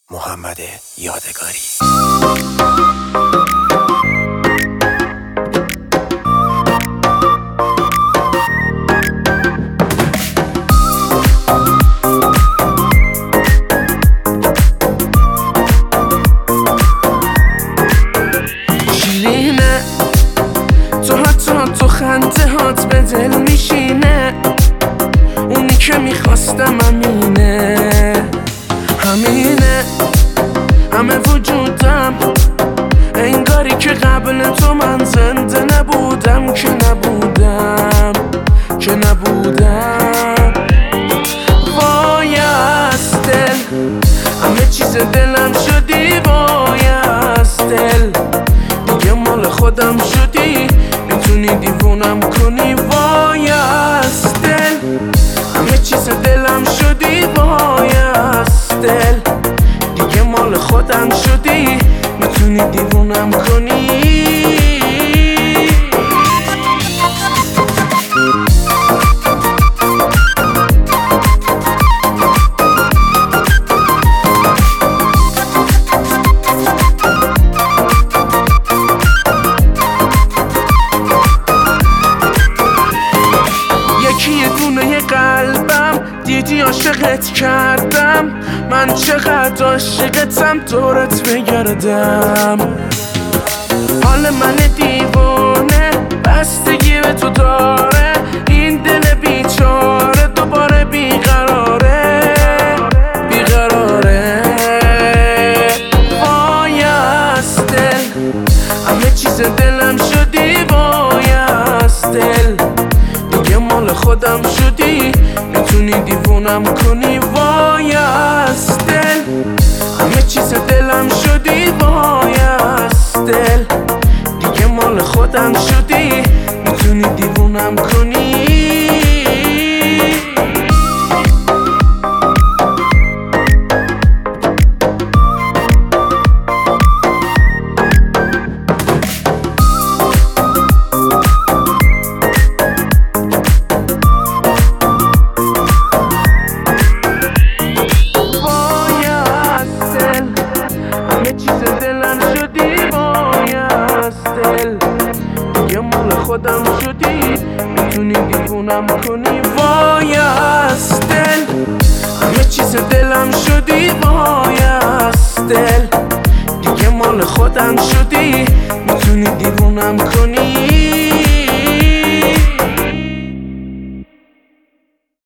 محمد یادگاری. شیرینه تو خنده هات به دل میشینه، اونی که میخواستم همینه همه وجودم، انگاری که قبل تو من زنده نبودم وای از دل همه چیز دلم شدی، وای از دل دیگه مال خودم شدی، میتونی دیوونم کنی، وای از دل همه چیز دلم شدی، وای از دل دیگه مال خودم شدی، میتونی دیوونم کنی. یه دونه قلبم دیدی عاشقت کردم، من چقدر عاشقتم دورت بگردم، حال من دیوانه بستگی به تو داره، این دل بیچاره دوباره بیقراره وای از دل همه چیز دلم شدی، وای از دل دیگه مال خودم شدی، میتونی دیوونم کنی، وای از دل همه چیز دلم شدی، وای از دل دیگه مال خودم شدی، میتونی دیوونم کنی. خودم شدی، میتونی دیوونم